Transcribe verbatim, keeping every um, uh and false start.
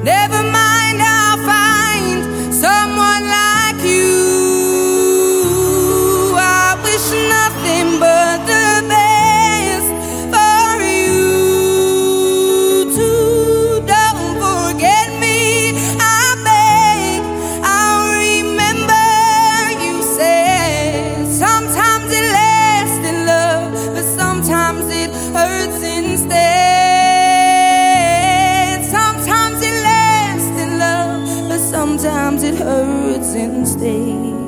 Never mind, I'll find someone like you. I wish nothing but the best for you too. Don't forget me, I beg. I'll remember you said sometimes it lasts in love, but sometimes it hurts instead. Sometimes it lasts in love, but sometimes it hurts instead.